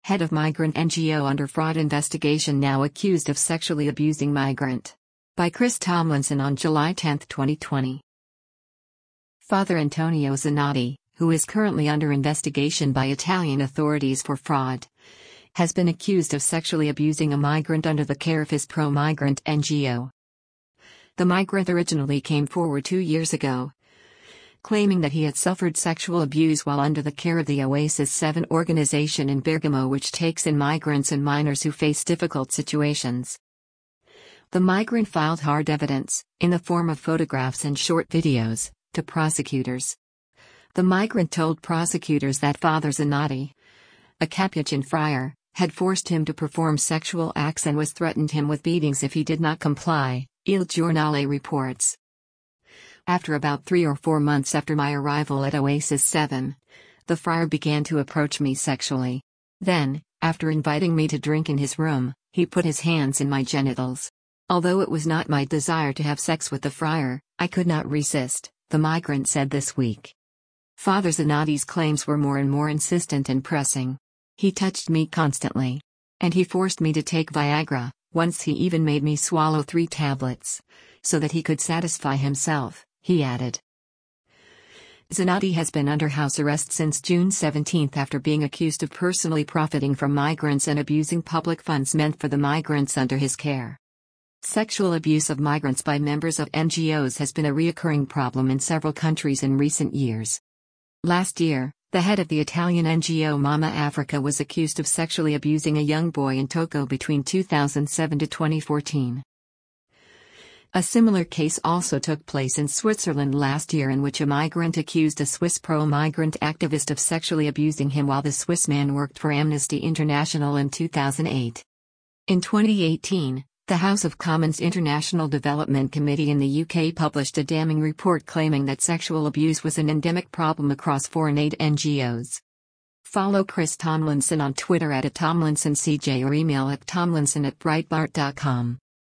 head of migrant NGO under fraud investigation now accused of sexually abusing migrant. By Chris Tomlinson on July 10, 2020. Father Antonio Zanotti, who is currently under investigation by Italian authorities for fraud, has been accused of sexually abusing a migrant under the care of his pro-migrant NGO. The migrant originally came forward 2 years ago, claiming that he had suffered sexual abuse while under the care of the Oasis 7 organization in Bergamo, which takes in migrants and minors who face difficult situations. The migrant filed hard evidence, in the form of photographs and short videos, to prosecutors. The migrant told prosecutors that Father Zanotti, a Capuchin friar, had forced him to perform sexual acts and was threatened him with beatings if he did not comply, Il Giornale reports. After about 3 or 4 months after my arrival at Oasis 7, the friar began to approach me sexually. Then, after inviting me to drink in his room, he put his hands in my genitals. Although it was not my desire to have sex with the friar, I could not resist, the migrant said this week. Father Zanotti's claims were more and more insistent and pressing. He touched me constantly. And he forced me to take Viagra. Once he even made me swallow 3 tablets, so that he could satisfy himself, he added. Zanotti has been under house arrest since June 17 after being accused of personally profiting from migrants and abusing public funds meant for the migrants under his care. Sexual abuse of migrants by members of NGOs has been a recurring problem in several countries in recent years. Last year, the head of the Italian NGO Mama Africa was accused of sexually abusing a young boy in Togo between 2007 to 2014. A similar case also took place in Switzerland last year, in which a migrant accused a Swiss pro-migrant activist of sexually abusing him while the Swiss man worked for Amnesty International in 2008. In 2018, the House of Commons International Development Committee in the UK published a damning report claiming that sexual abuse was an endemic problem across foreign aid NGOs. Follow Chris Tomlinson on Twitter @TomlinsonCJ or email at tomlinson@breitbart.com.